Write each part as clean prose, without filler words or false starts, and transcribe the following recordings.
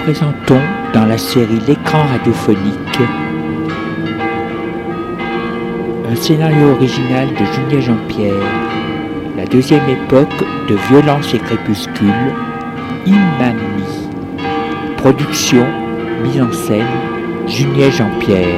présentons dans la série L'écran radiophonique un scénario original de Julien Jean-Pierre, la deuxième époque de Violence et Crépuscule, Imami. Production, mise en scène, Julien Jean-Pierre.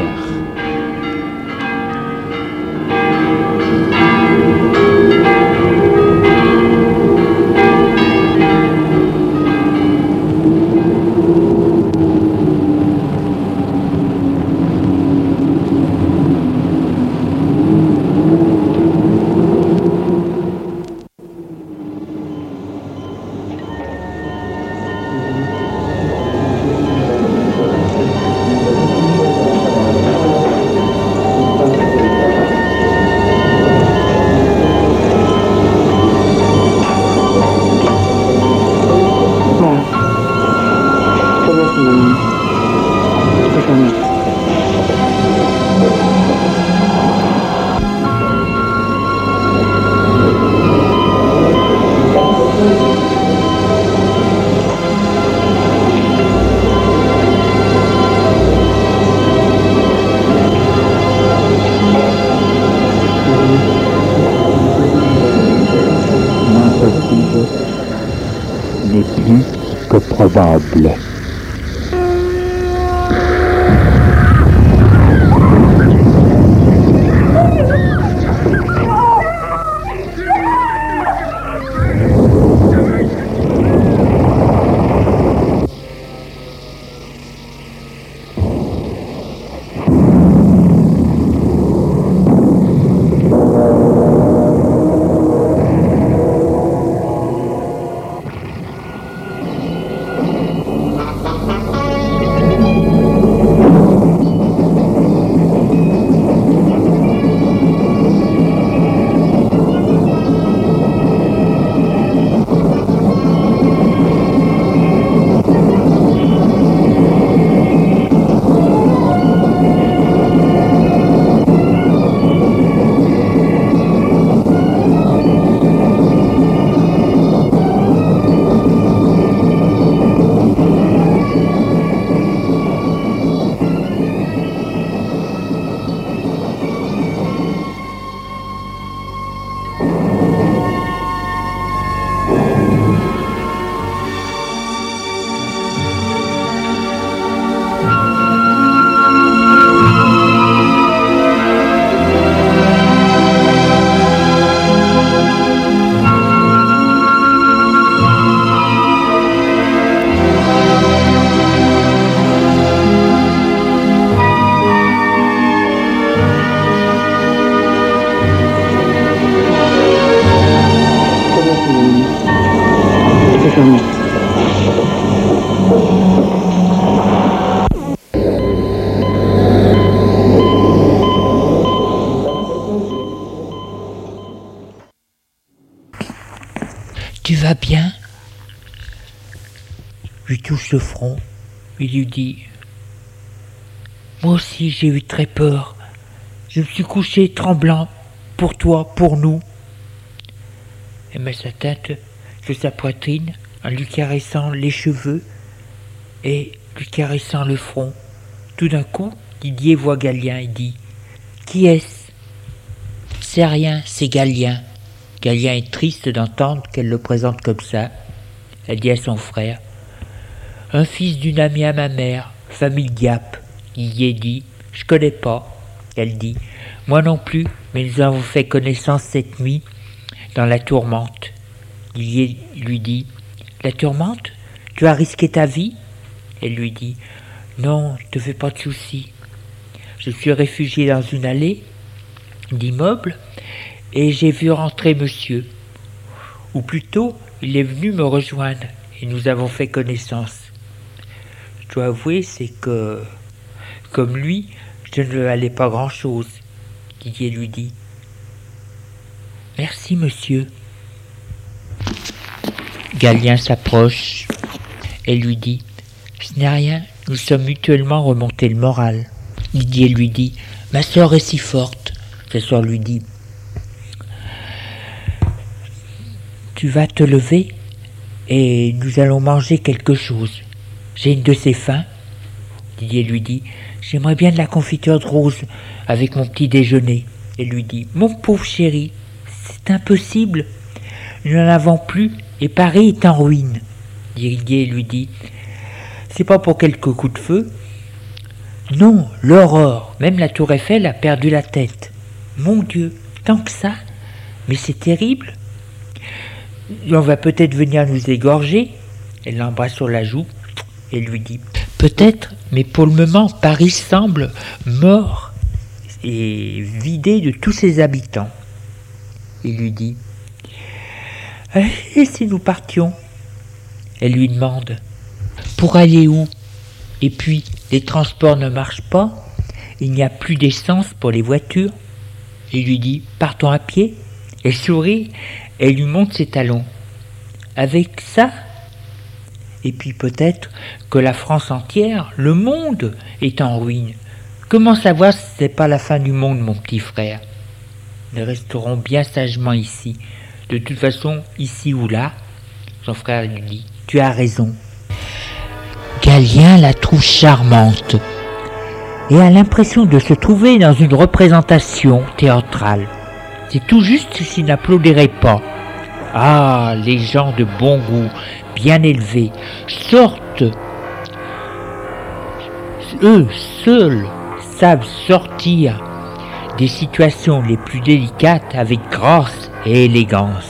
N'est plus que probable. Tu vas bien? Je lui touche le front, il lui dit: moi aussi j'ai eu très peur. Je me suis couché tremblant pour toi, pour nous. Elle met sa tête sur sa poitrine en lui caressant les cheveux et lui caressant le front. Tout d'un coup, Didier voit Galien et dit: qui est-ce? C'est rien, c'est Galien. Galien est triste d'entendre qu'elle le présente comme ça. Elle dit à son frère: un fils d'une amie à ma mère, famille Diap. Didier dit: je connais pas. Elle dit: moi non plus, mais nous avons fait connaissance cette nuit dans la tourmente. Didier lui dit: la tourmente? Tu as risqué ta vie? Elle lui dit: non, ne te fais pas de soucis. Je suis réfugié dans une allée d'immeubles et j'ai vu rentrer monsieur. Ou plutôt, il est venu me rejoindre et nous avons fait connaissance. Je dois avouer, c'est que, comme lui, je ne valais pas grand-chose. Didier lui dit: merci monsieur. Galien s'approche et lui dit: ce n'est rien, nous sommes mutuellement remontés le moral. Didier lui dit: ma sœur est si forte. Sa sœur lui dit: tu vas te lever et nous allons manger quelque chose. j'ai une de ces faim. Didier lui dit, j'aimerais bien de la confiture de rose avec mon petit déjeuner. Elle lui dit, mon pauvre chéri, c'est impossible. Nous n'en avons plus et Paris est en ruine. Didier lui dit, c'est pas pour quelques coups de feu. Non, l'aurore, même la tour Eiffel a perdu la tête. Mon Dieu, tant que ça, mais c'est terrible. On va peut-être venir nous égorger. Elle l'embrasse sur la joue et lui dit, peut-être, mais pour le moment, Paris semble mort et vidé de tous ses habitants. Il lui dit, et si nous partions? Elle lui demande, pour aller où? Et puis, les transports ne marchent pas, il n'y a plus d'essence pour les voitures. Il lui dit, partons à pied. Elle sourit, elle lui montre ses talons. Avec ça? Et puis peut-être que la France entière, le monde, est en ruine. Comment savoir si c'est pas la fin du monde, mon petit frère? Nous resterons bien sagement ici. De toute façon, ici ou là, son frère lui dit, tu as raison. Galien la trouve charmante et a l'impression de se trouver dans une représentation théâtrale. C'est tout juste s'il n'applaudirait pas. Ah, les gens de bon goût, bien élevés, sortent. Eux seuls savent sortir des situations les plus délicates avec grâce et élégance.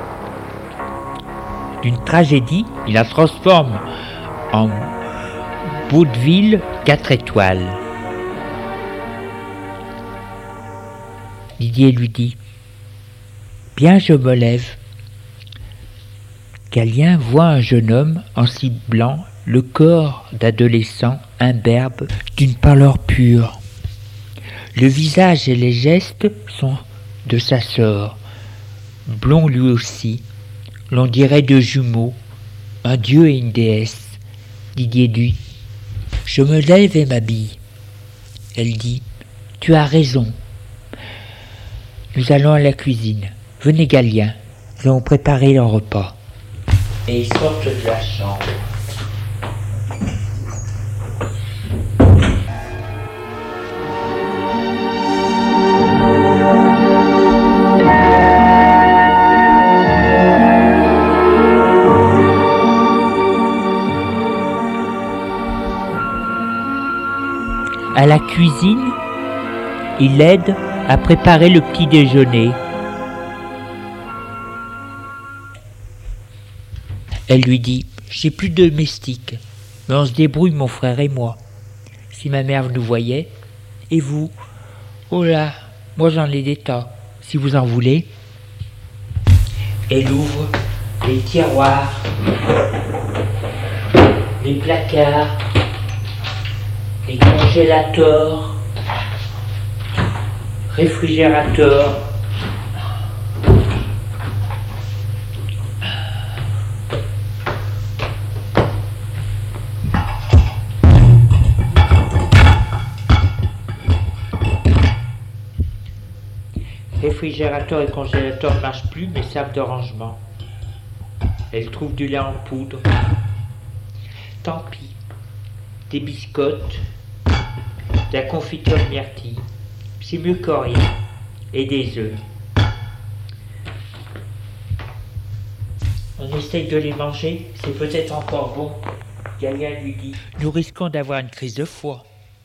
D'une tragédie, il la transforme en vaudeville 4 étoiles. Didier lui dit, bien, je me lève. Galien voit un jeune homme en ciblant le corps d'adolescent imberbe d'une pâleur pure. Le visage et les gestes sont de sa sœur, blond lui aussi, l'on dirait deux jumeaux, un dieu et une déesse. Didier dit, je me lève et m'habille. Elle dit, tu as raison. Nous allons à la cuisine. Venez, Galien, nous allons préparer le repas. Et ils sortent de la chambre. À la cuisine, il l'aide à préparer le petit déjeuner. Elle lui dit, j'ai plus de domestique, mais on se débrouille mon frère et moi. Si ma mère nous voyait, et vous? Oh là, moi j'en ai des tas, si vous en voulez. Elle ouvre les tiroirs, les placards, les congélateurs, réfrigérateurs, réfrigérateur et congélateur ne marchent plus mais servent de rangement. Elle trouve du lait en poudre. Tant pis. Des biscottes, de la confiture de myrtille, c'est mieux que rien, et des œufs. On essaye de les manger, c'est peut-être encore bon. Galien lui dit, nous risquons d'avoir une crise de foie.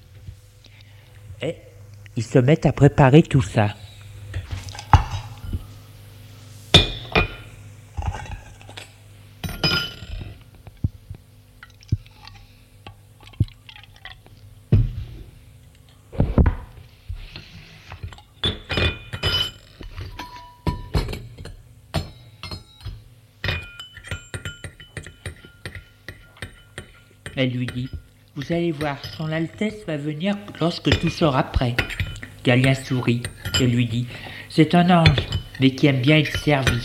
Et ils se mettent à préparer tout ça. Elle lui dit, vous allez voir, son Altesse va venir lorsque tout sera prêt. Galien sourit et lui dit, c'est un ange, mais qui aime bien être servi.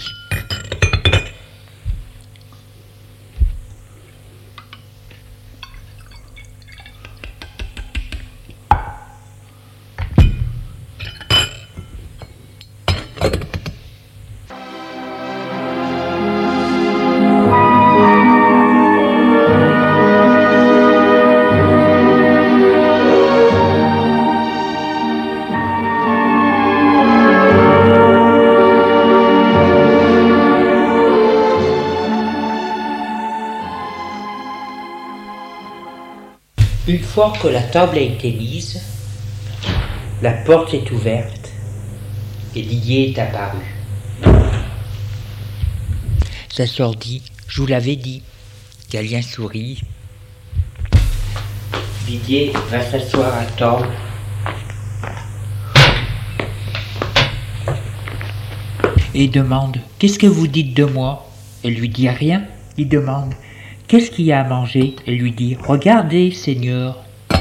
fois que la table a été mise, la porte s'est ouverte et Didier est apparu. Sa sœur dit « Je vous l'avais dit ». Galien sourit. Didier va s'asseoir à table. Et demande « Qu'est-ce que vous dites de moi ?» Elle lui dit rien. Il demande « Qu'est-ce qu'il y a à manger ?» Elle lui dit « Regardez, Seigneur !»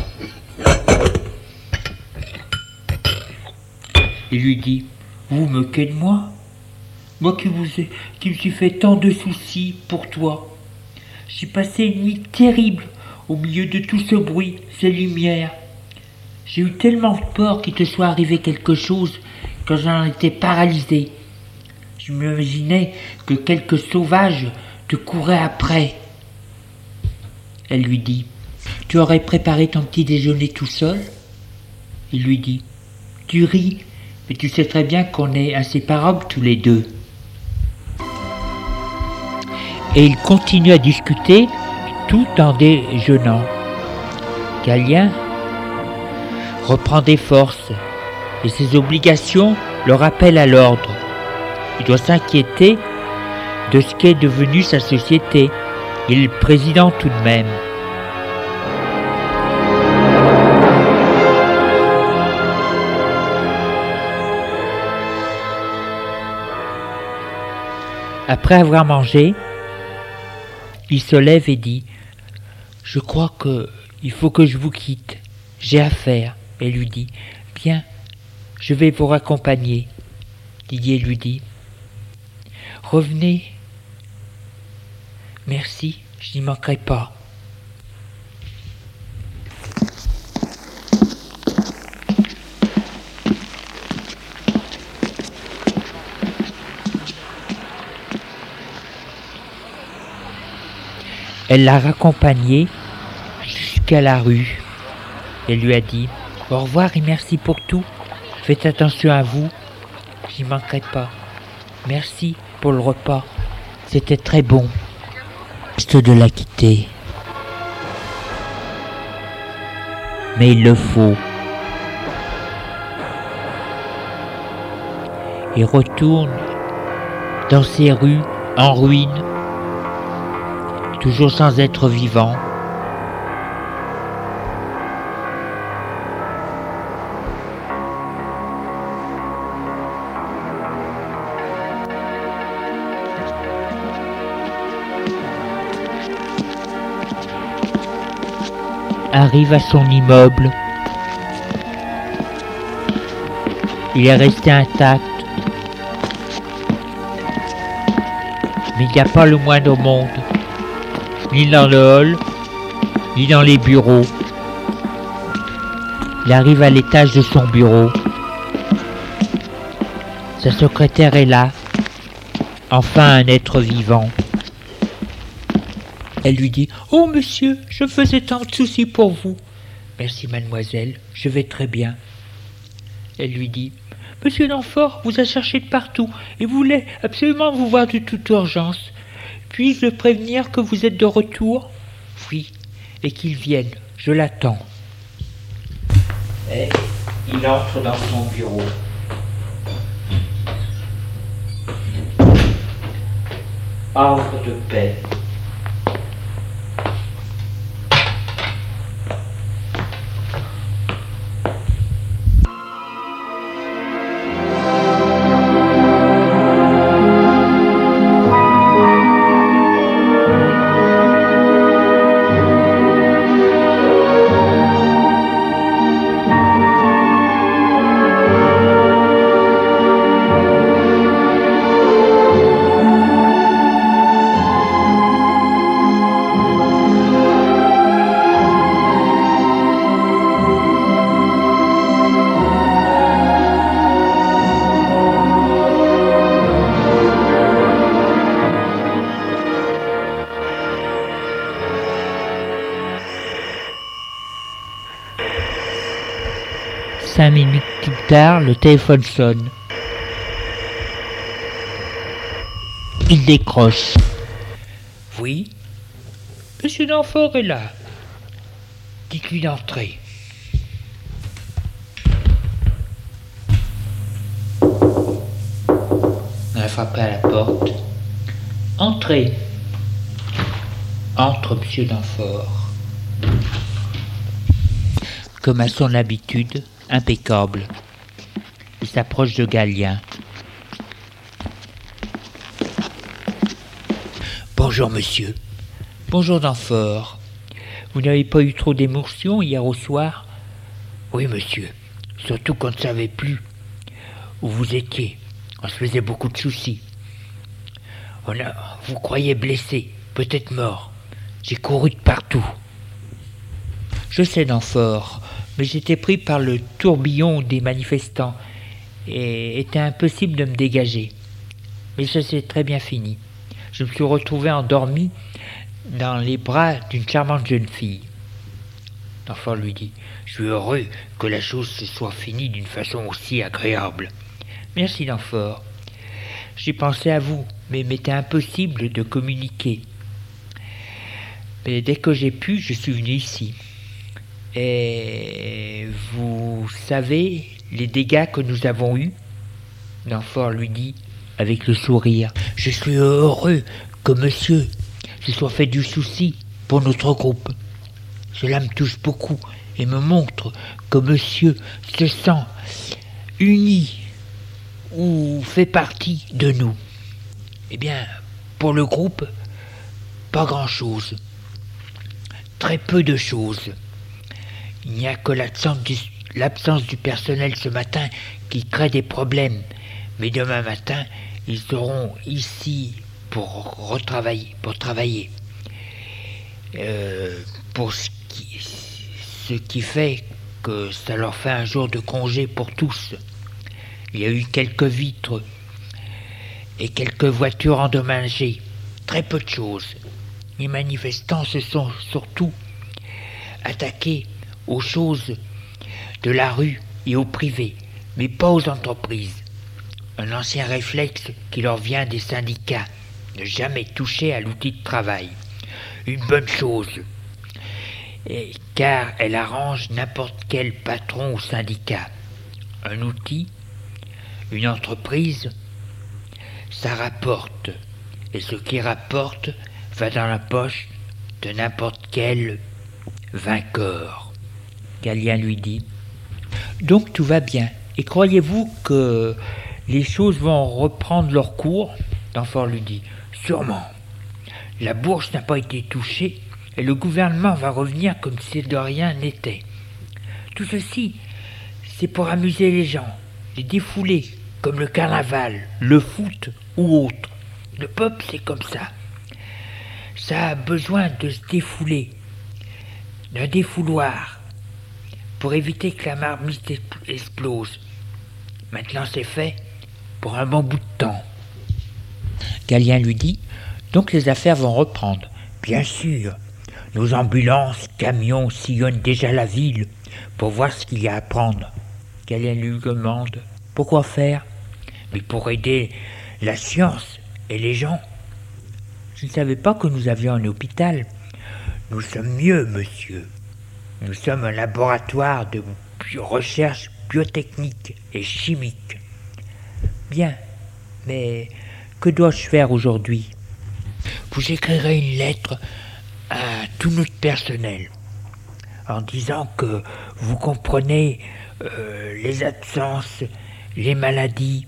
Il lui dit « Vous vous moquez de moi ? Moi qui me suis fait tant de soucis pour toi. J'ai passé une nuit terrible au milieu de tout ce bruit, ces lumières. J'ai eu tellement peur qu'il te soit arrivé quelque chose que j'en étais paralysé. Je m'imaginais que quelque sauvage te courait après. » Elle lui dit « Tu aurais préparé ton petit déjeuner tout seul ?» Il lui dit « Tu ris, mais tu sais très bien qu'on est inséparables tous les deux. » Et ils continuent à discuter tout en déjeunant. Galien reprend des forces et ses obligations le rappellent à l'ordre. Il doit s'inquiéter de ce qu'est devenu sa société. Il est le président tout de même. Après avoir mangé, il se lève et dit « Je crois qu'il faut que je vous quitte. J'ai affaire. » Elle lui dit « Bien, je vais vous raccompagner. » Didier lui dit « Revenez. Merci, je n'y manquerai pas. » Elle l'a raccompagné jusqu'à la rue. Elle lui a dit « Au revoir et merci pour tout. Faites attention à vous. J'y manquerai pas. Merci pour le repas. C'était très bon. » Reste de la quitter. Mais il le faut. Il retourne dans ces rues en ruine, toujours sans être vivant. Arrive à son immeuble. Il est resté intact. Mais il n'y a pas le moindre monde, ni dans le hall, ni dans les bureaux. Il arrive à l'étage de son bureau. Sa secrétaire est là, enfin un être vivant. Elle lui dit « Oh monsieur, je faisais tant de soucis pour vous. »« Merci mademoiselle, je vais très bien. » Elle lui dit « Monsieur Danfort vous a cherché de partout et voulait absolument vous voir de toute urgence. Puis-je le prévenir que vous êtes de retour ?»« Oui, et qu'il vienne, je l'attends. » Et il entre dans son bureau. Havre de paix. Cinq minutes plus tard, le téléphone sonne. Il décroche. Oui, monsieur Danfort est là. Dites-lui d'entrer. On a frappé à la porte. Entrez. Entre, monsieur Danfort. Comme à son habitude, impeccable. Il s'approche de Galien. Bonjour, monsieur. Bonjour, Danfort. Vous n'avez pas eu trop d'émotion hier au soir? Oui, monsieur. Surtout qu'on ne savait plus où vous étiez. On se faisait beaucoup de soucis. Vous croyez blessé, peut-être mort. J'ai couru de partout. Je sais, Danfort, mais j'étais pris par le tourbillon des manifestants et était impossible de me dégager. Mais ça s'est très bien fini. Je me suis retrouvé endormi dans les bras d'une charmante jeune fille. Danfort lui dit: je suis heureux que la chose se soit finie d'une façon aussi agréable. Merci, Danfort. J'ai pensé à vous, mais il m'était impossible de communiquer. Mais dès que j'ai pu, je suis venu ici. Et vous savez les dégâts que nous avons eus? Danfort lui dit avec le sourire: je suis heureux que monsieur se soit fait du souci pour notre groupe. Cela me touche beaucoup et me montre que monsieur se sent uni ou fait partie de nous. Eh bien, pour le groupe, pas grand-chose. Très peu de choses. Il n'y a que l'absence du personnel ce matin qui crée des problèmes. Mais demain matin, ils seront ici pour travailler. Pour ce qui fait que ça leur fait un jour de congé pour tous. Il y a eu quelques vitres et quelques voitures endommagées. Très peu de choses. Les manifestants se sont surtout attaqués aux choses de la rue et au privé, mais pas aux entreprises. Un ancien réflexe qui leur vient des syndicats, ne jamais toucher à l'outil de travail. Une bonne chose, car elle arrange n'importe quel patron ou syndicat. Un outil, une entreprise, ça rapporte, et ce qui rapporte va dans la poche de n'importe quel vainqueur. Galien lui dit: donc tout va bien, et croyez-vous que les choses vont reprendre leur cours? Danfort lui dit: sûrement. La bourse n'a pas été touchée, et le gouvernement va revenir comme si de rien n'était. Tout ceci, c'est pour amuser les gens, les défouler, comme le carnaval, le foot ou autre. Le peuple, c'est comme ça. Ça a besoin de se défouler, d'un défouloir, pour éviter que la marmite explose. Maintenant c'est fait, pour un bon bout de temps. Galien lui dit: donc les affaires vont reprendre. Bien sûr, nos ambulances, camions sillonnent déjà la ville pour voir ce qu'il y a à prendre. Galien lui demande: pourquoi faire? Mais pour aider la science et les gens. Je ne savais pas que nous avions un hôpital. Nous sommes mieux, monsieur. Nous sommes un laboratoire de recherche biotechnique et chimique. Bien, mais que dois-je faire aujourd'hui? Vous écrirez une lettre à tout notre personnel en disant que vous comprenez les absences, les maladies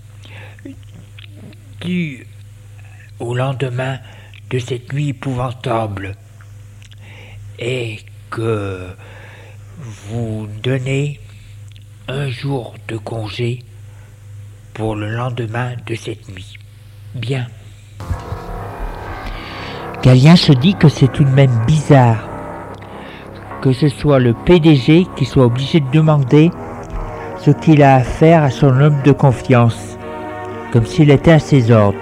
dues au lendemain de cette nuit épouvantable et que vous donnez un jour de congé pour le lendemain de cette nuit. Bien. Galien se dit que c'est tout de même bizarre que ce soit le PDG qui soit obligé de demander ce qu'il a à faire à son homme de confiance, comme s'il était à ses ordres.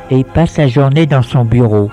et passe sa journée dans son bureau.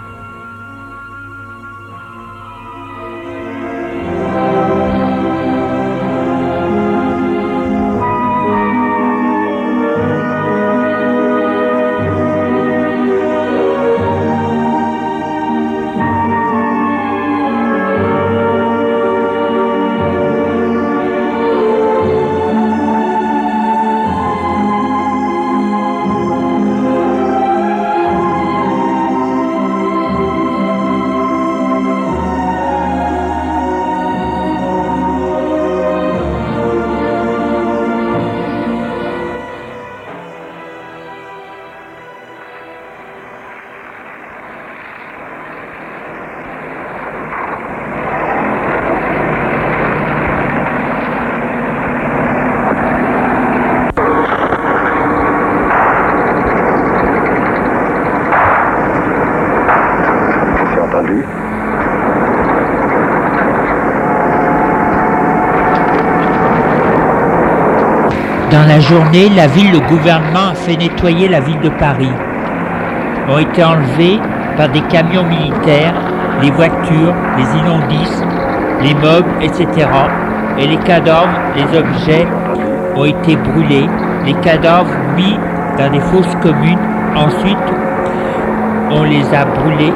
Dans la journée, la ville, le gouvernement a fait nettoyer la ville de Paris. Ont été enlevés par des camions militaires, les voitures, les immondices, les meubles, etc. Et les cadavres, les objets ont été brûlés, les cadavres mis dans des fosses communes. Ensuite, on les a brûlés.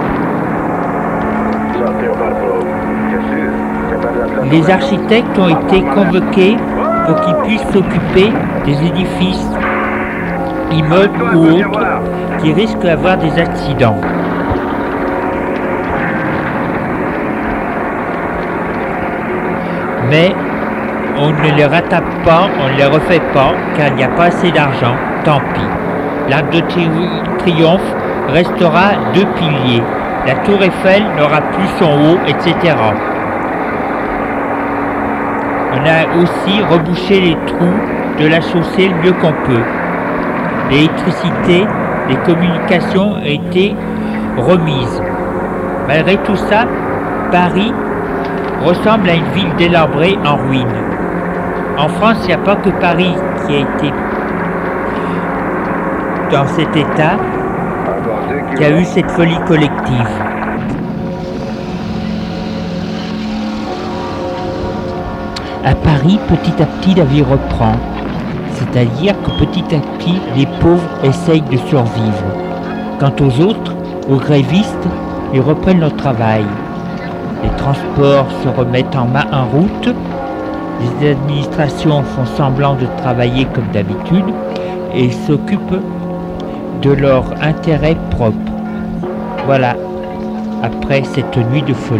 Les architectes ont été convoqués pour qu'ils puissent s'occuper des édifices, immeubles ou autres, qui risquent d'avoir des accidents. Mais on ne les rattrape pas, on ne les refait pas, car il n'y a pas assez d'argent, tant pis. L'Arc de Triomphe restera 2 piliers, la Tour Eiffel n'aura plus son haut, etc. On a aussi rebouché les trous de la chaussée le mieux qu'on peut. L'électricité, les communications ont été remises. Malgré tout ça, Paris ressemble à une ville délabrée en ruine. En France, il n'y a pas que Paris qui a été dans cet état, qui a eu cette folie collective. À Paris, petit à petit, la vie reprend. C'est-à-dire que petit à petit, les pauvres essayent de survivre. Quant aux autres, aux grévistes, ils reprennent leur travail. Les transports se remettent en route. Les administrations font semblant de travailler comme d'habitude et s'occupent de leur intérêt propre. Voilà, après cette nuit de folie.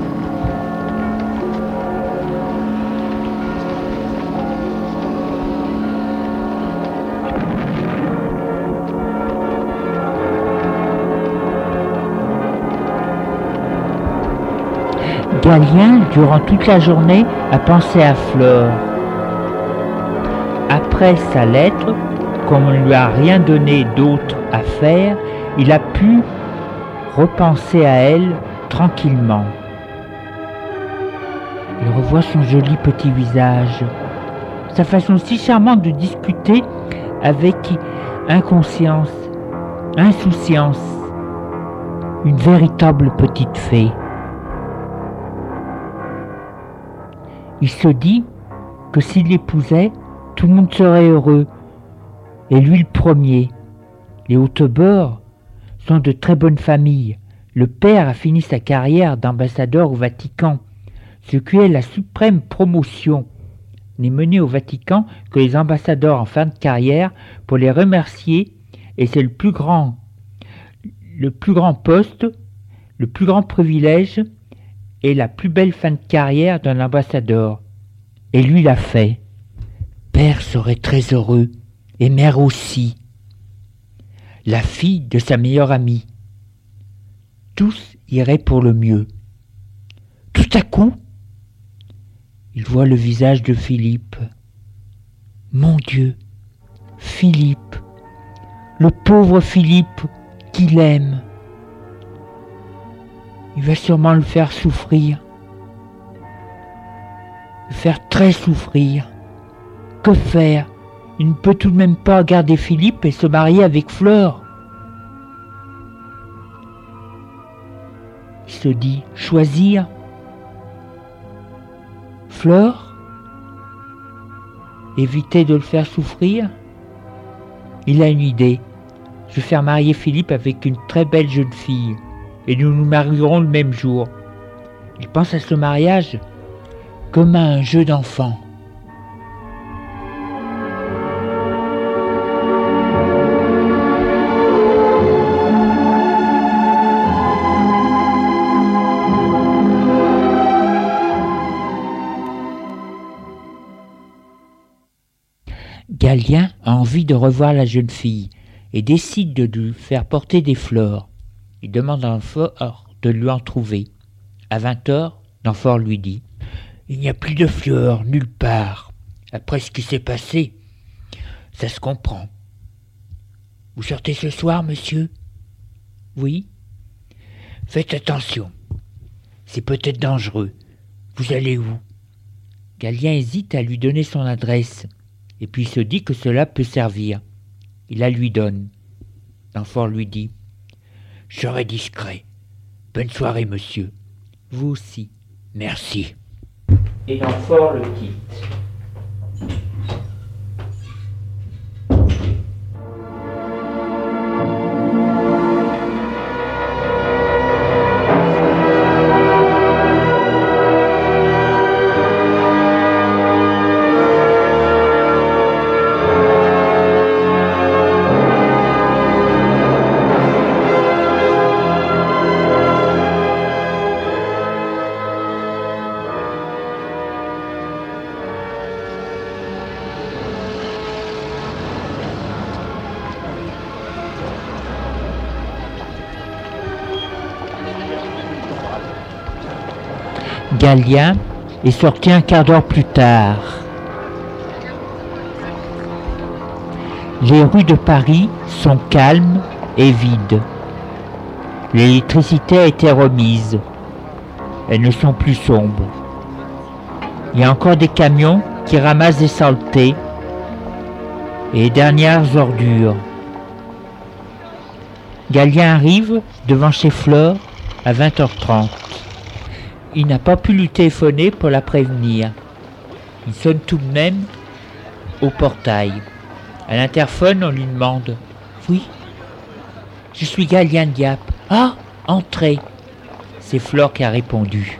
Galien, durant toute la journée, a pensé à Flore. Après sa lettre, comme on ne lui a rien donné d'autre à faire, il a pu repenser à elle tranquillement. Il revoit son joli petit visage, sa façon si charmante de discuter avec insouciance, une véritable petite fée. Il se dit que s'il l'épousait, tout le monde serait heureux, et lui le premier. Les Hautebord sont de très bonnes familles. Le père a fini sa carrière d'ambassadeur au Vatican, ce qui est la suprême promotion. N'est menée au Vatican que les ambassadeurs en fin de carrière pour les remercier, et c'est le plus grand poste, le plus grand privilège et la plus belle fin de carrière d'un ambassadeur. Et lui l'a fait. Père serait très heureux, et mère aussi. La fille de sa meilleure amie. Tous iraient pour le mieux. Tout à coup, il voit le visage de Philippe. Mon Dieu, Philippe, le pauvre Philippe qu'il aime. Il va sûrement le faire souffrir. Le faire très souffrir. Que faire? Il ne peut tout de même pas garder Philippe et se marier avec Flore. Il se dit « Choisir ?» Fleur ? Éviter de le faire souffrir ? Il a une idée. Je vais faire marier Philippe avec une très belle jeune fille et nous nous marierons le même jour. Il pense à ce mariage comme à un jeu d'enfant. Galien a envie de revoir la jeune fille et décide de lui faire porter des fleurs. Il demande à Danfort de lui en trouver. À 20h, Danfort lui dit « Il n'y a plus de fleurs nulle part. Après ce qui s'est passé, ça se comprend. Vous sortez ce soir, monsieur ? Oui. Faites attention. C'est peut-être dangereux. Vous allez où ? Galien hésite à lui donner son adresse. Et puis il se dit que cela peut servir. Il la lui donne. Danfort lui dit « Je serai discret. Bonne soirée, monsieur. » Vous aussi. Merci. Et Danfort le quitte. Galien est sorti un quart d'heure plus tard. Les rues de Paris sont calmes et vides. L'électricité a été remise. Elles ne sont plus sombres. Il y a encore des camions qui ramassent des saletés et les dernières ordures. Galien arrive devant chez Fleur à 20h30. Il n'a pas pu lui téléphoner pour la prévenir. Il sonne tout de même au portail. À l'interphone, on lui demande « Oui, je suis Galien Diap. »« Ah, entrez !» C'est Flore qui a répondu.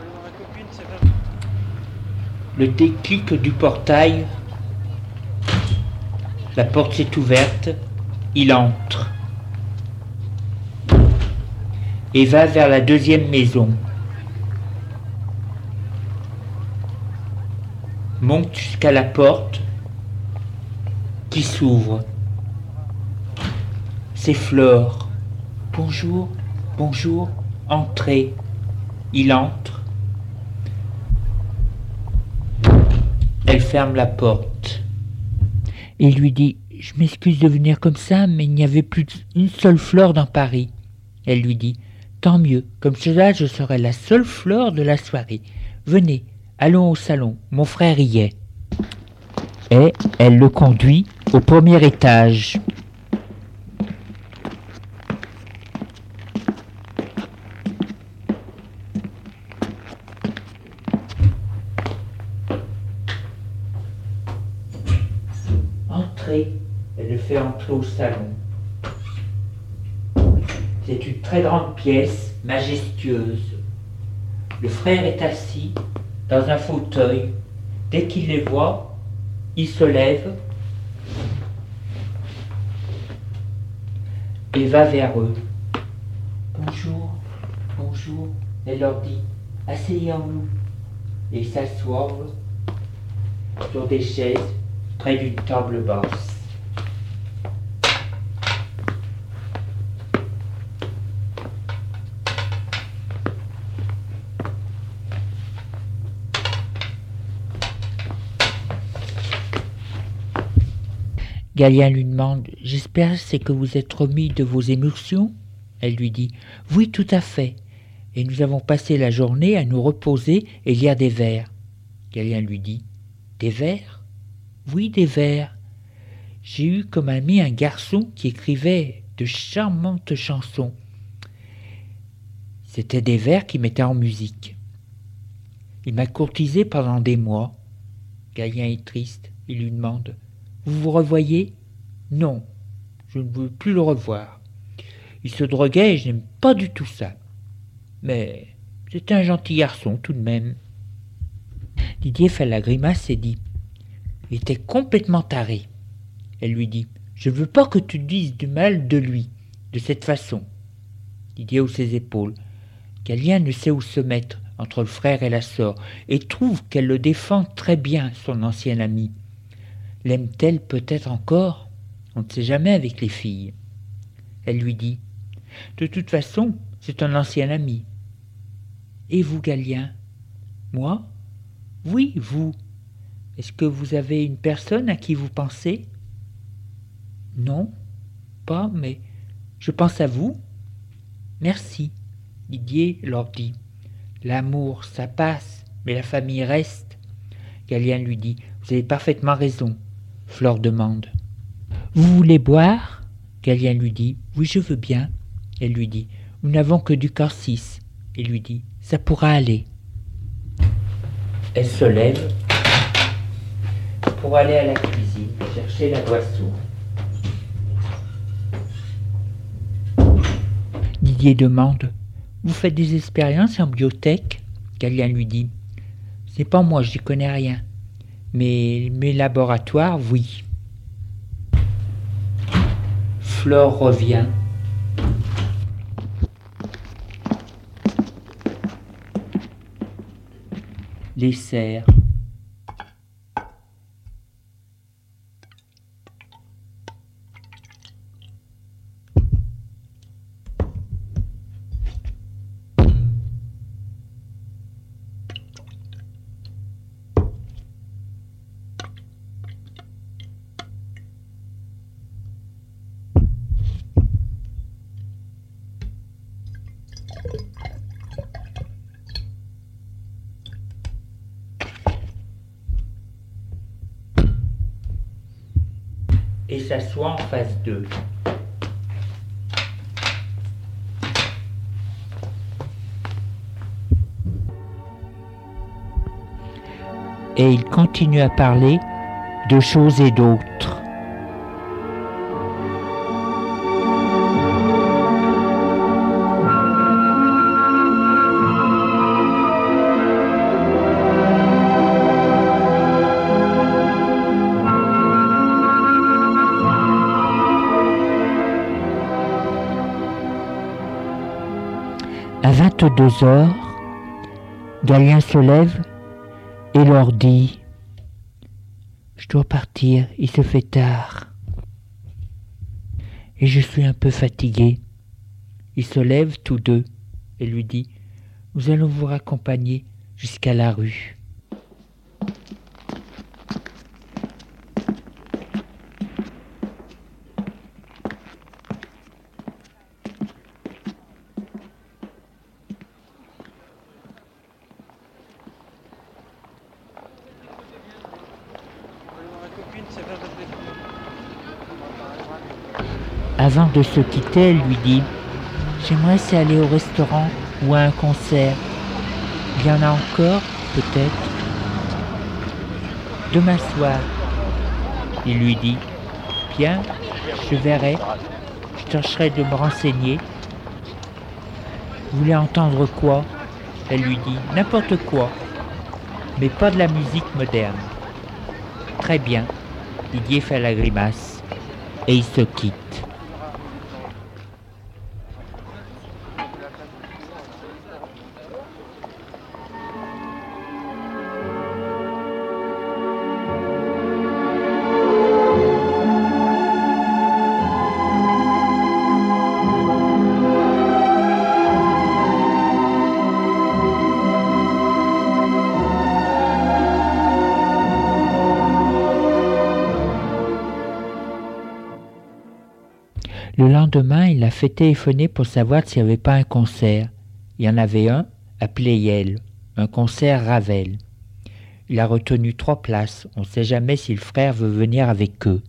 Le déclic du portail, la porte s'est ouverte, il entre et va vers la deuxième maison. Monte jusqu'à la porte qui s'ouvre. C'est Flore. Bonjour, bonjour, entrez. Il entre. Elle ferme la porte. Et lui dit « Je m'excuse de venir comme ça, mais il n'y avait plus une seule fleur dans Paris. » Elle lui dit « Tant mieux, comme cela je serai la seule fleur de la soirée. Venez. Allons au salon, mon frère y est. » Et elle le conduit au premier étage. Entrez, elle le fait entrer au salon. C'est une très grande pièce, majestueuse. Le frère est assis dans un fauteuil. Dès qu'il les voit, il se lève et va vers eux. Bonjour, bonjour, elle leur dit, asseyons-nous. Et ils s'assoient sur des chaises près d'une table basse. Galien lui demande « J'espère c'est que vous êtes remis de vos émotions ?» Elle lui dit « Oui, tout à fait. Et nous avons passé la journée à nous reposer et lire des vers. » Galien lui dit « Des vers ? Oui, des vers. J'ai eu comme ami un garçon qui écrivait de charmantes chansons. C'étaient des vers qui mettaient en musique. Il m'a courtisé pendant des mois. Galien est triste. Il lui demande « Vous vous revoyez ?»« Non, je ne veux plus le revoir. Il se droguait et je n'aime pas du tout ça. Mais c'était un gentil garçon tout de même. » Didier fait la grimace et dit « Il était complètement taré. » Elle lui dit « Je ne veux pas que tu dises du mal de lui, de cette façon. » Didier hausse ses épaules. Galien ne sait où se mettre entre le frère et la sœur, et trouve qu'elle le défend très bien, son ancienne amie. L'aime-t-elle peut-être encore? On ne sait jamais avec les filles. Elle lui dit « De toute façon, c'est un ancien ami. »« Et vous, Galien ?»« Moi? Oui, vous. Est-ce que vous avez une personne à qui vous pensez? »« Non, pas, mais je pense à vous. »« Merci. » Didier leur dit « L'amour, ça passe, mais la famille reste. » Galien lui dit « Vous avez parfaitement raison. » Flore demande « Vous voulez boire ?» Galien lui dit « Oui, je veux bien. » Elle lui dit « Nous n'avons que du cassis. » Il lui dit « Ça pourra aller. » Elle se lève pour aller à la cuisine chercher la boisson. Didier demande « Vous faites des expériences en biotech ?» Galien lui dit « C'est pas moi, j'y connais rien. Mais mes laboratoires, oui. » Flore revient. Les serres. Et s'assoit en face d'eux. Et il continue à parler de choses et d'autres. À 22h, Galien se lève et leur dit « Je dois partir, il se fait tard. Et je suis un peu fatigué. » Ils se lèvent tous deux et lui dit « Nous allons vous raccompagner jusqu'à la rue. » Avant de se quitter, elle lui dit « J'aimerais c'est aller au restaurant ou à un concert. Il y en a encore, peut-être. » Demain soir, il lui dit « Bien, je verrai, je tâcherai de me renseigner. » Vous voulez entendre quoi? Elle lui dit « N'importe quoi, mais pas de la musique moderne. » Très bien, Didier fait la grimace et il se quitte. Le lendemain, il a fait téléphoner pour savoir s'il n'y avait pas un concert. Il y en avait un à Pleyel, un concert Ravel. Il a retenu 3 places. On ne sait jamais si le frère veut venir avec eux.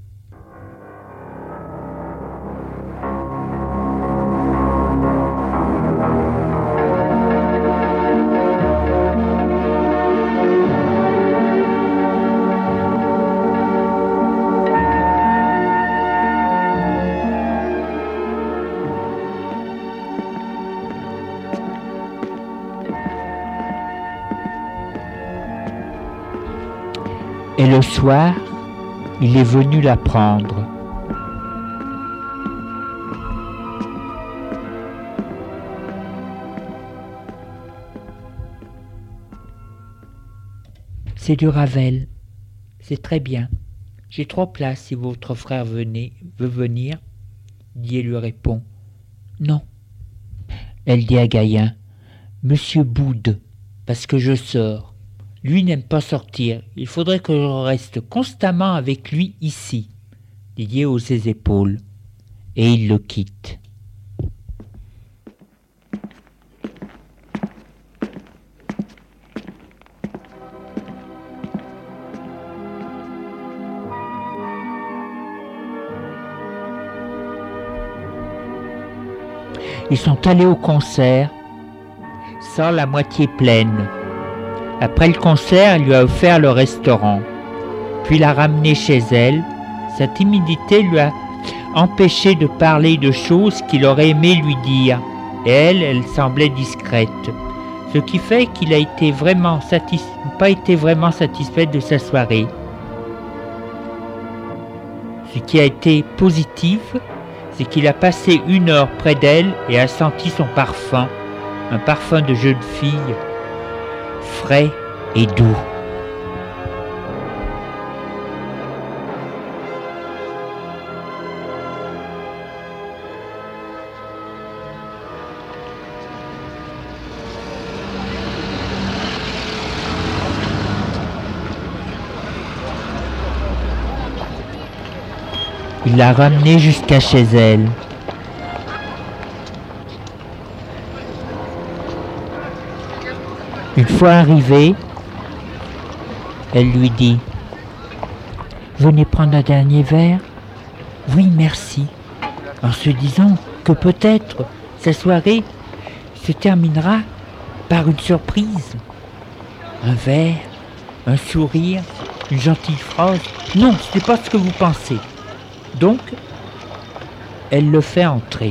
Et le soir, il est venu la prendre. C'est du Ravel. C'est très bien. J'ai 3 places si votre frère veut venir. Didier lui répond. Non. Elle dit à Gaïen. Monsieur boude, parce que je sors. Lui n'aime pas sortir. Il faudrait que je reste constamment avec lui ici. Didier hausse ses épaules. Et il le quitte. Ils sont allés au concert, sans la moitié pleine. Après le concert, elle lui a offert le restaurant, puis l'a ramené chez elle. Sa timidité lui a empêché de parler de choses qu'il aurait aimé lui dire, et elle semblait discrète, ce qui fait qu'il a été pas été vraiment satisfait de sa soirée. Ce qui a été positif, c'est qu'il a passé 1 heure près d'elle et a senti son parfum, un parfum de jeune fille, frais et doux. Il l'a ramenée jusqu'à chez elle. Une fois arrivée, elle lui dit « Venez prendre un dernier verre ?»« Oui, merci. » En se disant que peut-être sa soirée se terminera par une surprise. Un verre, un sourire, une gentille phrase. Non, ce n'est pas ce que vous pensez. Donc, elle le fait entrer.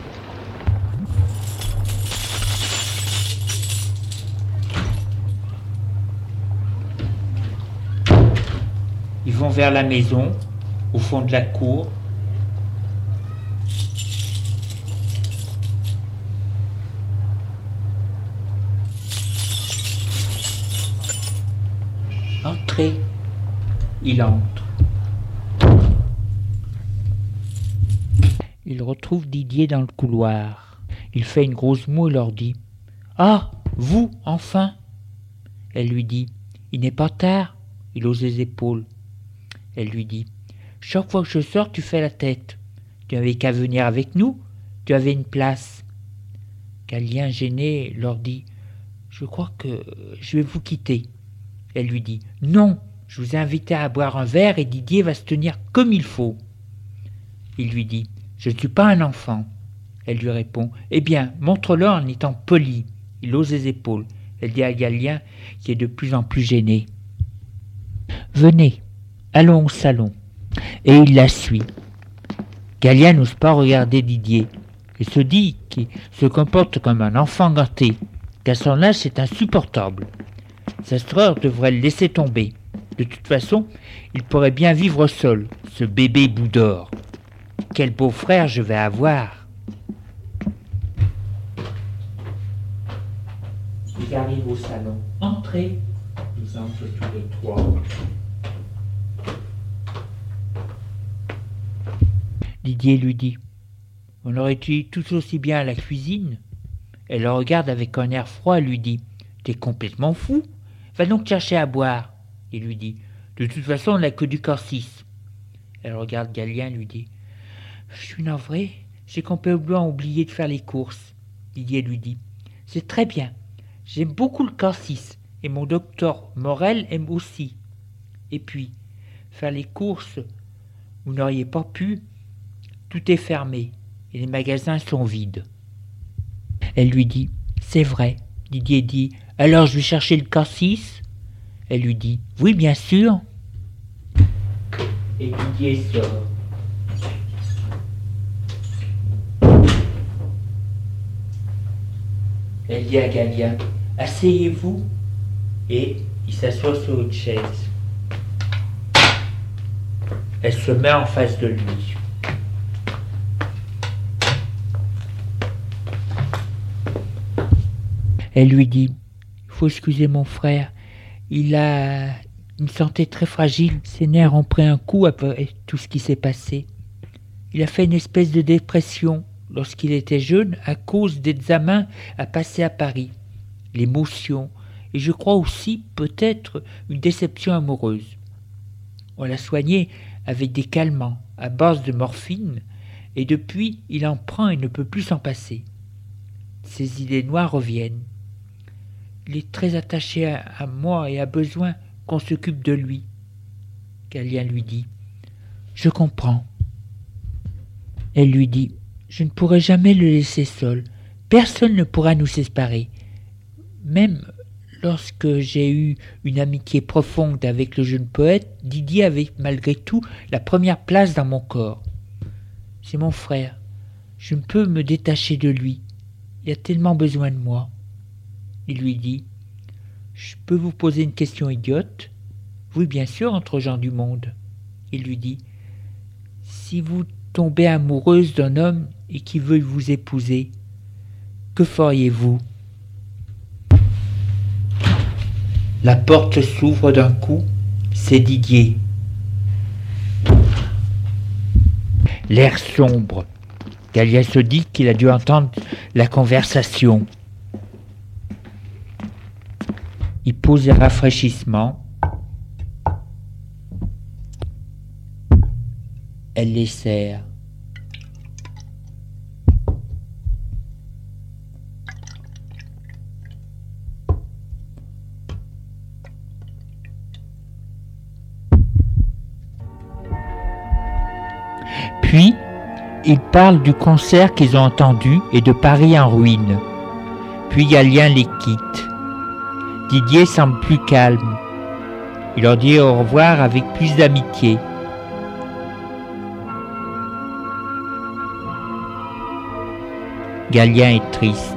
Ils vont vers la maison, au fond de la cour. Entrez. Il entre. Il retrouve Didier dans le couloir. Il fait une grosse moue et leur dit « Ah, vous, enfin !» Elle lui dit « Il n'est pas tard ?» Il hausse les épaules. Elle lui dit « Chaque fois que je sors, tu fais la tête. Tu n'avais qu'à venir avec nous, tu avais une place. » Gaïen, gêné, leur dit « Je crois que je vais vous quitter. » Elle lui dit « Non, je vous ai invité à boire un verre et Didier va se tenir comme il faut. » Il lui dit « Je ne suis pas un enfant. » Elle lui répond « Eh bien, montre-le en étant poli. » Il hausse les épaules. Elle dit à Gaïen, qui est de plus en plus gêné « Venez, allons au salon. » Et il la suit. Gaïen n'ose pas regarder Didier et se dit qu'il se comporte comme un enfant gâté, qu'à son âge c'est insupportable. Sa sœur devrait le laisser tomber. De toute façon, il pourrait bien vivre seul, ce bébé bout d'or. Quel beau frère je vais avoir. Ils arrivent au salon. Entrez. Ils entrent tous les 3. Didier lui dit « On aurait été tout aussi bien à la cuisine. » Elle le regarde avec un air froid et lui dit « T'es complètement fou. Va donc chercher à boire. » Il lui dit « De toute façon, on n'a que du cassis. » Elle regarde Gaïen et lui dit « Je suis navrée, j'ai complètement oublié de faire les courses. » Didier lui dit « C'est très bien. J'aime beaucoup le cassis et mon docteur Morel aime aussi. Et puis, faire les courses, vous n'auriez pas pu. Tout est fermé et les magasins sont vides. » Elle lui dit « C'est vrai. » Didier dit « Alors je vais chercher le cassis ?» Elle lui dit « Oui, bien sûr. » Et Didier sort. Elle dit à Gaïen « Asseyez-vous. » Et il s'assoit sur une chaise. Elle se met en face de lui. Elle lui dit « Il faut excuser mon frère, il a une santé très fragile, ses nerfs ont pris un coup après tout ce qui s'est passé. Il a fait une espèce de dépression lorsqu'il était jeune à cause d'examens à passer à Paris, l'émotion, et je crois aussi peut-être une déception amoureuse. On l'a soigné avec des calmants à base de morphine, et depuis il en prend et ne peut plus s'en passer. Ses idées noires reviennent. Il est très attaché à moi et a besoin qu'on s'occupe de lui. » Galien lui dit « Je comprends. » Elle lui dit « Je ne pourrai jamais le laisser seul. Personne ne pourra nous séparer. Même lorsque j'ai eu une amitié profonde avec le jeune poète, Didier avait malgré tout la première place dans mon corps. C'est mon frère. Je ne peux me détacher de lui. Il a tellement besoin de moi. » Il lui dit « Je peux vous poser une question idiote ? » « Oui, bien sûr, entre gens du monde. » Il lui dit « Si vous tombez amoureuse d'un homme et qui veut vous épouser, que feriez-vous » La porte s'ouvre d'un coup, c'est Didier. L'air sombre. Galien se dit qu'il a dû entendre la conversation. Il pose un rafraîchissement. Elle les serre. Puis, ils parlent du concert qu'ils ont entendu et de Paris en ruine. Puis Galien les quitte. Didier semble plus calme. Il leur dit au revoir avec plus d'amitié. Galien est triste.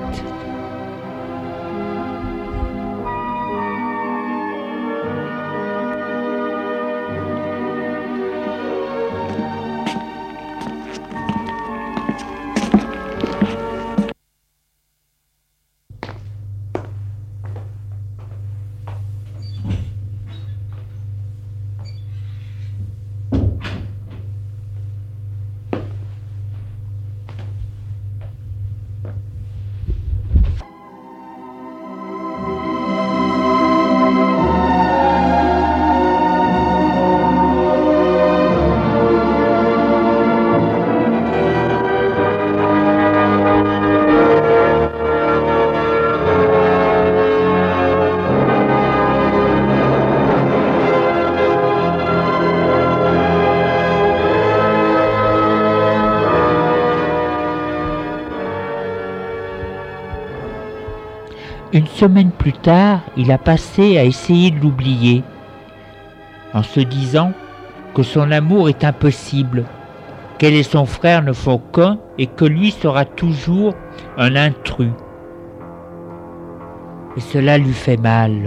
Une semaine plus tard, il a passé à essayer de l'oublier, en se disant que son amour est impossible, qu'elle et son frère ne font qu'un et que lui sera toujours un intrus. Et cela lui fait mal.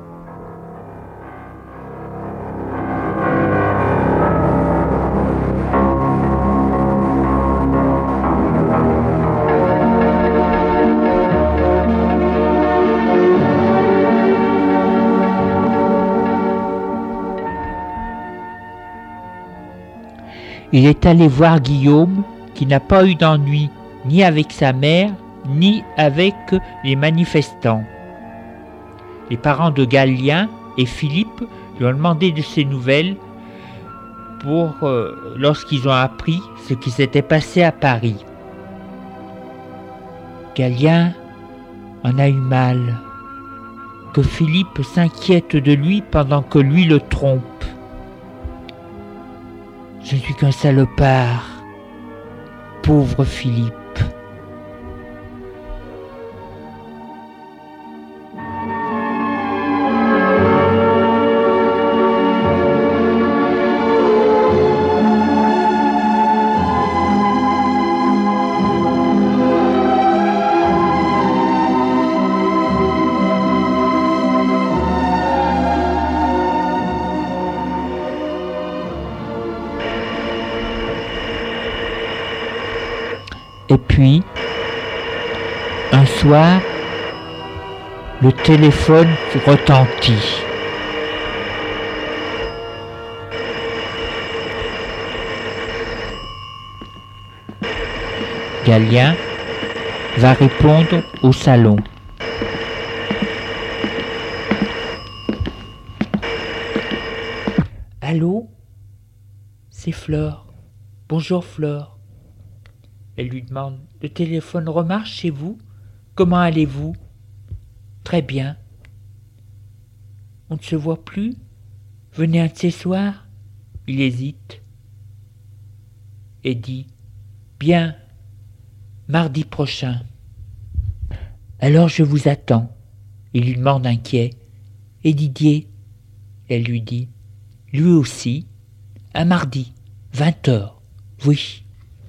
Il est allé voir Guillaume, qui n'a pas eu d'ennui ni avec sa mère, ni avec les manifestants. Les parents de Galien et Philippe lui ont demandé de ses nouvelles lorsqu'ils ont appris ce qui s'était passé à Paris. Galien en a eu mal, que Philippe s'inquiète de lui pendant que lui le trompe. Je ne suis qu'un salopard, pauvre Philippe. Et puis, un soir, le téléphone retentit. Galien va répondre au salon. Allô? C'est Flore. Bonjour Flore. Elle lui demande, le téléphone remarche chez vous? Comment allez-vous? Très bien. On ne se voit plus? Venez un de ces soirs? Il hésite et dit, bien, mardi prochain. Alors je vous attends. Il lui demande inquiet, et Didier? Elle lui dit, lui aussi, un mardi, 20h, oui.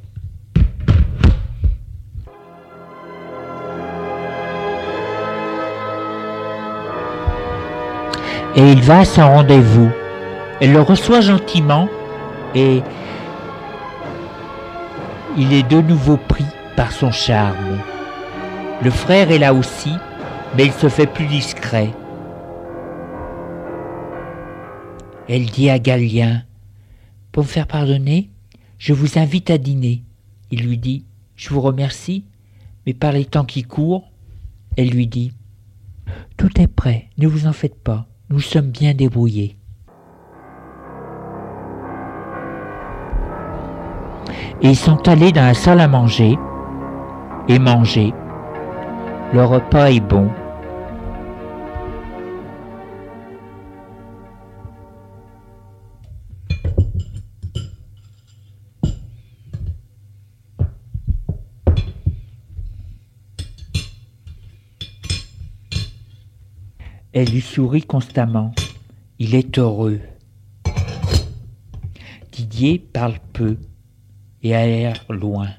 Et il va à son rendez-vous. Elle le reçoit gentiment et il est de nouveau pris par son charme. Le frère est là aussi, mais il se fait plus discret. Elle dit à Galien, « Pour me faire pardonner, je vous invite à dîner. » Il lui dit, « Je vous remercie, mais par les temps qui courent. » Elle lui dit, « Tout est prêt, ne vous en faites pas, nous sommes bien débrouillés. » Et ils sont allés dans la salle à manger et manger. Le repas est bon. Elle lui sourit constamment. Il est heureux. Didier parle peu et a l'air loin.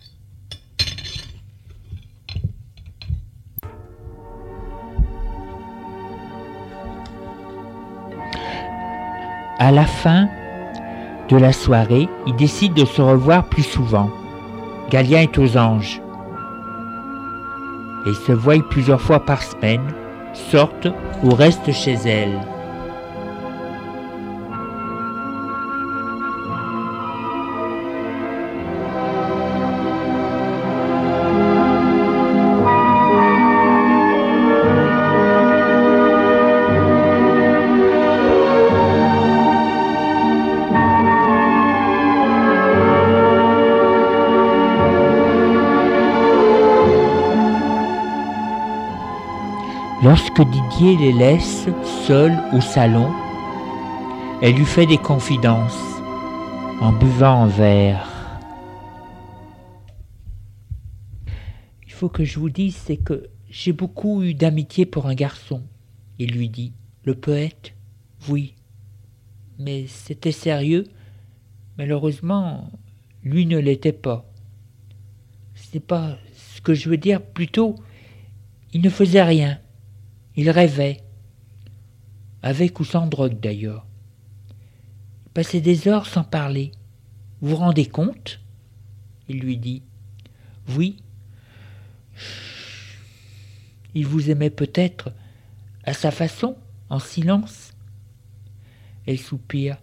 À la fin de la soirée, ils décident de se revoir plus souvent. Galien est aux anges. Et ils se voient plusieurs fois par semaine, sortent ou restent chez elle. Lorsque Didier les laisse seuls au salon, elle lui fait des confidences en buvant un verre. Il faut que je vous dise, c'est que j'ai beaucoup eu d'amitié pour un garçon. Il lui dit, le poète, oui, mais c'était sérieux. Malheureusement, lui ne l'était pas. Ce n'est pas ce que je veux dire, plutôt, il ne faisait rien. Il rêvait, avec ou sans drogue d'ailleurs. Il passait des heures sans parler. Vous vous rendez compte? Il lui dit. Oui. Il vous aimait peut-être à sa façon, en silence. Elle soupire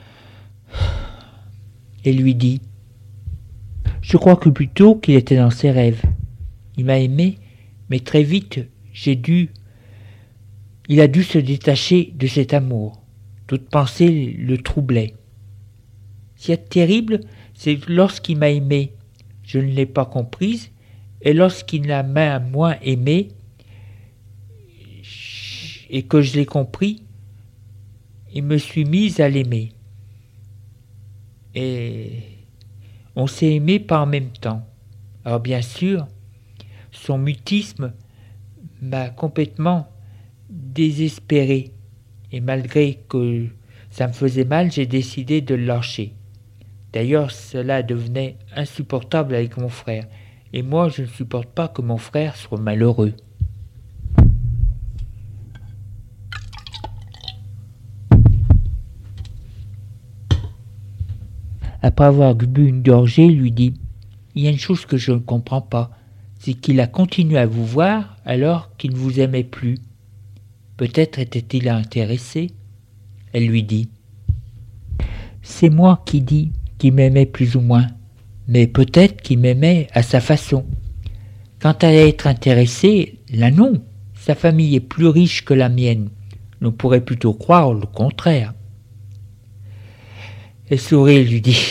et lui dit. Je crois que plutôt qu'il était dans ses rêves. Il m'a aimé, mais très vite il a dû se détacher de cet amour. Toute pensée le troublait. Ce qui est terrible, c'est que lorsqu'il m'a aimé, je ne l'ai pas comprise, et lorsqu'il m'a moins aimé, et que je l'ai compris, il me suis mise à l'aimer. Et on s'est aimé pas en même temps. Alors bien sûr, son mutisme m'a complètement désespéré, et malgré que ça me faisait mal, j'ai décidé de le lâcher. D'ailleurs, cela devenait insupportable avec mon frère, et moi je ne supporte pas que mon frère soit malheureux. Après avoir bu une gorgée, il lui dit il y a une chose que je ne comprends pas, c'est qu'il a continué à vous voir alors qu'il ne vous aimait plus. Peut-être était-il intéressé. Elle lui dit. C'est moi qui dis qu'il m'aimait plus ou moins, mais peut-être qu'il m'aimait à sa façon. Quant à être intéressé, là non, sa famille est plus riche que la mienne. On pourrait plutôt croire le contraire. Elle sourit et lui dit.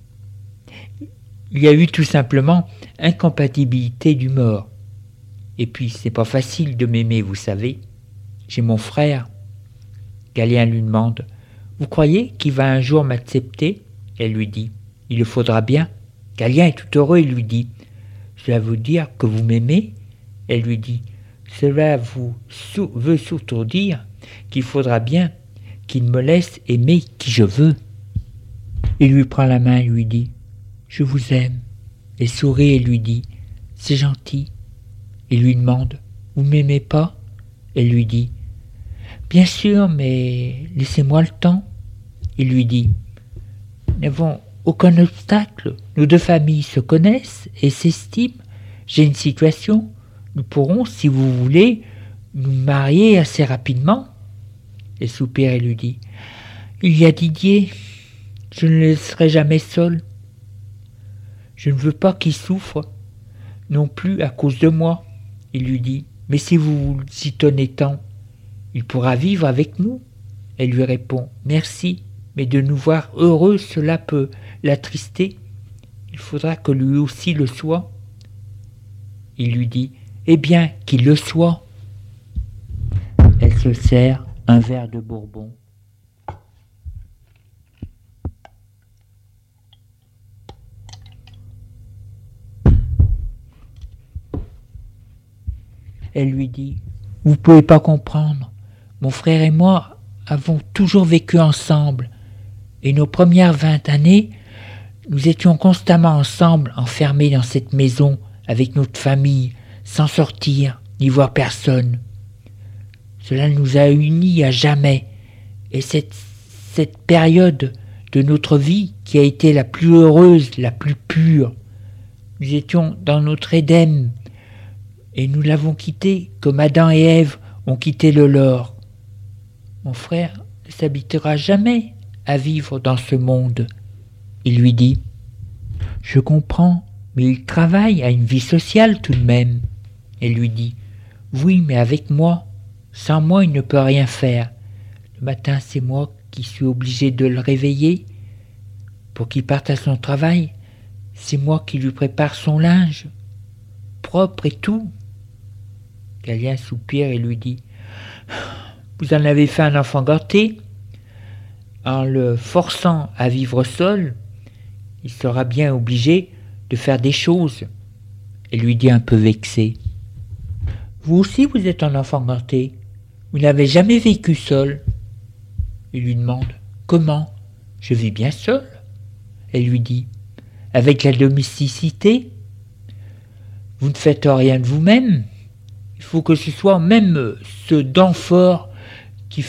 Il y a eu tout simplement incompatibilité d'humeur. Et puis c'est pas facile de m'aimer, vous savez. J'ai mon frère. Galien lui demande. Vous croyez qu'il va un jour m'accepter? Elle lui dit. Il le faudra bien. Galien est tout heureux, il lui dit. Cela veut dire que vous m'aimez? Elle lui dit. Cela veut surtout dire qu'il faudra bien qu'il me laisse aimer qui je veux. Il lui prend la main et lui dit. Je vous aime. Elle sourit et lui dit. C'est gentil. Il lui demande. Vous m'aimez pas? Elle lui dit. Bien sûr, mais laissez-moi le temps. Il lui dit. Nous n'avons aucun obstacle. Nos deux familles se connaissent et s'estiment. J'ai une situation. Nous pourrons, si vous voulez, nous marier assez rapidement. Elle soupire et lui dit. Il y a Didier. Je ne le laisserai jamais seul. Je ne veux pas qu'il souffre, non plus à cause de moi. Il lui dit. Mais si vous vous y tenez tant, il pourra vivre avec nous. Elle lui répond. Merci, mais de nous voir heureux, cela peut l'attrister. Il faudra que lui aussi le soit. Il lui dit. Eh bien, qu'il le soit. Elle se sert un verre de Bourbon. Elle lui dit. Vous ne pouvez pas comprendre. Mon frère et moi avons toujours vécu ensemble. Et nos premières 20 années, nous étions constamment ensemble, enfermés dans cette maison, avec notre famille, sans sortir, ni voir personne. Cela nous a unis à jamais. Et cette période de notre vie qui a été la plus heureuse, la plus pure, nous étions dans notre Éden, et nous l'avons quitté comme Adam et Ève ont quitté le leur. Mon frère ne s'habituera jamais à vivre dans ce monde. Il lui dit. Je comprends, mais il travaille à une vie sociale tout de même. Elle lui dit. Oui, mais avec moi. Sans moi, il ne peut rien faire. Le matin, c'est moi qui suis obligé de le réveiller pour qu'il parte à son travail. C'est moi qui lui prépare son linge, propre et tout. Galien soupire et lui dit. Vous en avez fait un enfant gâté. En le forçant à vivre seul, il sera bien obligé de faire des choses. Elle lui dit un peu vexée. Vous aussi, vous êtes un enfant gâté. Vous n'avez jamais vécu seul. Il lui demande. Comment? Je vis bien seul. Elle lui dit. Avec la domesticité. Vous ne faites rien de vous-même. Il faut que ce soit même ceux d'en fort qui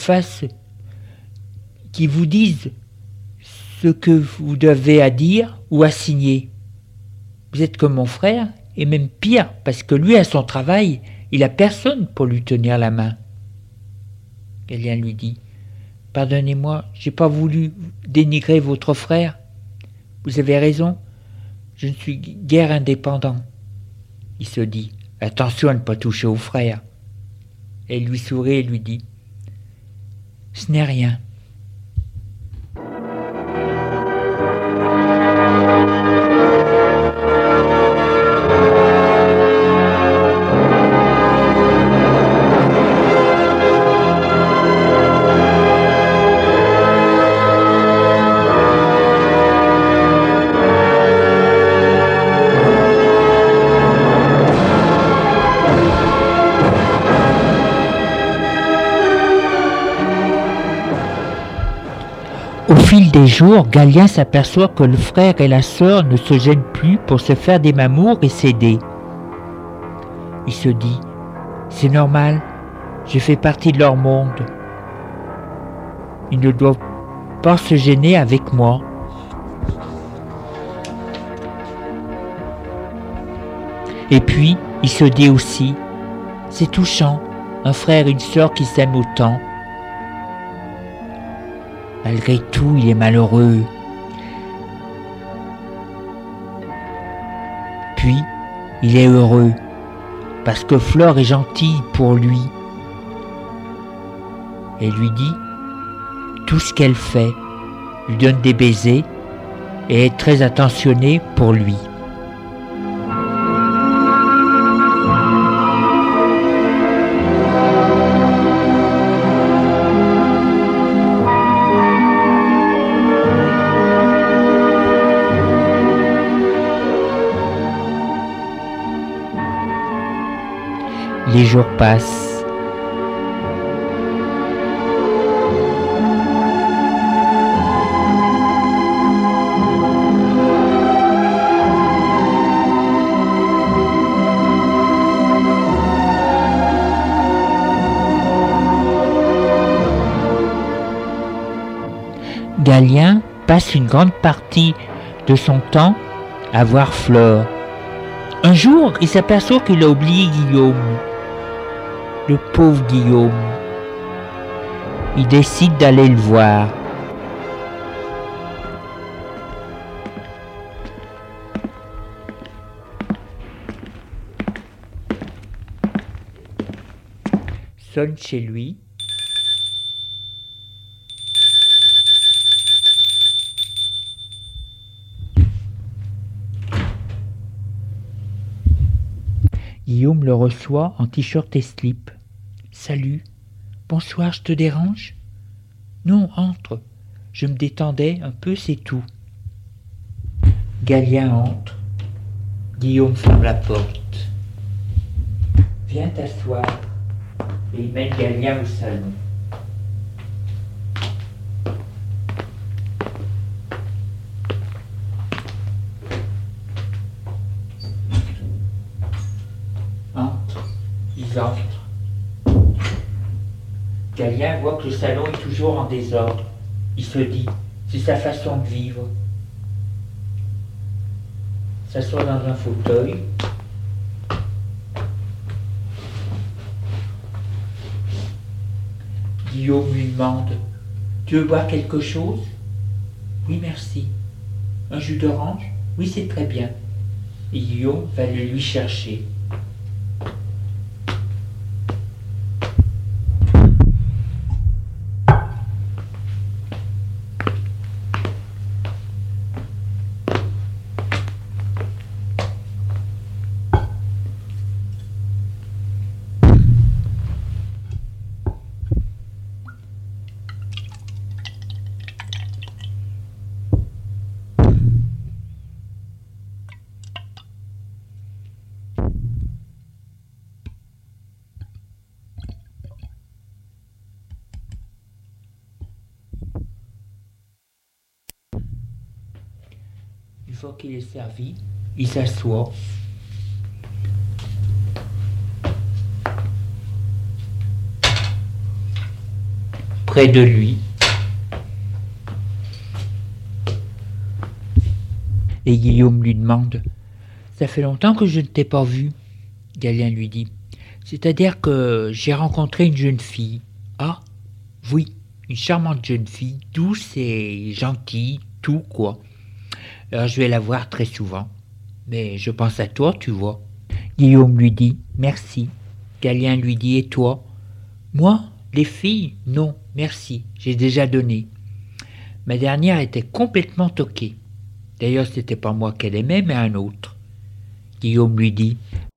vous disent ce que vous devez à dire ou à signer. Vous êtes comme mon frère, et même pire, parce que lui, à son travail, il a personne pour lui tenir la main. Galien lui dit. Pardonnez-moi, j'ai pas voulu dénigrer votre frère. Vous avez raison, je ne suis guère indépendant. Il se dit. Attention à ne pas toucher au frère. Elle lui sourit et lui dit. Ce n'est rien. Au fil des jours, Galien s'aperçoit que le frère et la sœur ne se gênent plus pour se faire des mamours et s'aider. Il se dit, c'est normal, je fais partie de leur monde. Ils ne doivent pas se gêner avec moi. Et puis, il se dit aussi, c'est touchant, un frère et une sœur qui s'aiment autant. Malgré tout, il est malheureux. Puis, il est heureux, parce que Flore est gentille pour lui. Elle lui dit tout ce qu'elle fait, lui donne des baisers et est très attentionnée pour lui. Les jours passent. Galien passe une grande partie de son temps à voir Flore. Un jour, il s'aperçoit qu'il a oublié Guillaume. Le pauvre Guillaume. Il décide d'aller le voir. Sonne chez lui. Guillaume le reçoit en t-shirt et slip. « Salut, bonsoir, je te dérange ?»« Non, entre, je me détendais un peu, c'est tout. » Galien entre. Guillaume ferme la porte. « Viens t'asseoir. » Et il mène Galien au salon. Ils entrent. Galien voit que le salon est toujours en désordre. Il se dit, c'est sa façon de vivre. S'assoit dans un fauteuil. Guillaume lui demande, tu veux boire quelque chose? Oui, merci. Un jus d'orange? Oui, c'est très bien. Et Guillaume va le lui chercher. Une fois qu'il est servi, il s'assoit. Près de lui. Et Guillaume lui demande, « Ça fait longtemps que je ne t'ai pas vu. » Galien lui dit, « C'est-à-dire que j'ai rencontré une jeune fille. »« Ah, oui, une charmante jeune fille, douce et gentille, tout quoi. Alors je vais la voir très souvent. Mais je pense à toi, tu vois. » Guillaume lui dit, « Merci. » Galien lui dit, « Et toi ?»« Moi, les filles, non, merci, j'ai déjà donné. Ma dernière était complètement toquée. D'ailleurs, c'était pas moi qu'elle aimait, mais un autre. » Guillaume lui dit,